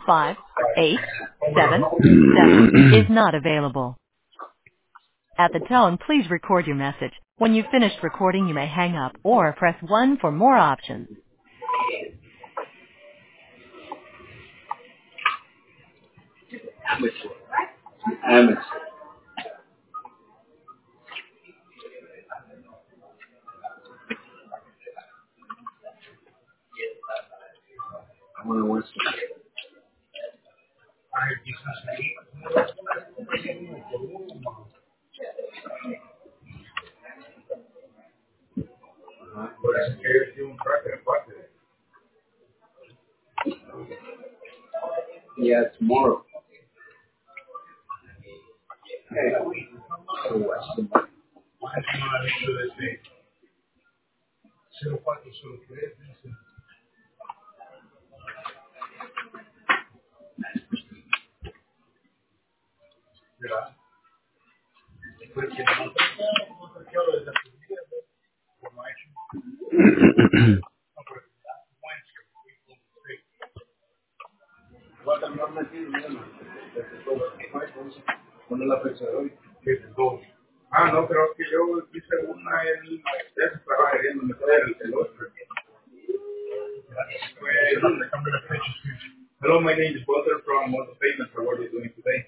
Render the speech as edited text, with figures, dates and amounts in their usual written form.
587 is not available. At the tone, please record your message. When you've finished recording, you may hang up or press 1 for more options. Amateur. Amateur. I want to watch yeah, tomorrow. Hey, so watch the ¿Cuándo es la fecha de hoy? Ah, no, creo que yo hice una en ya se estaba queriendo meter el otro. Hello, my name is Walter from Motor Payments. How are you doing today?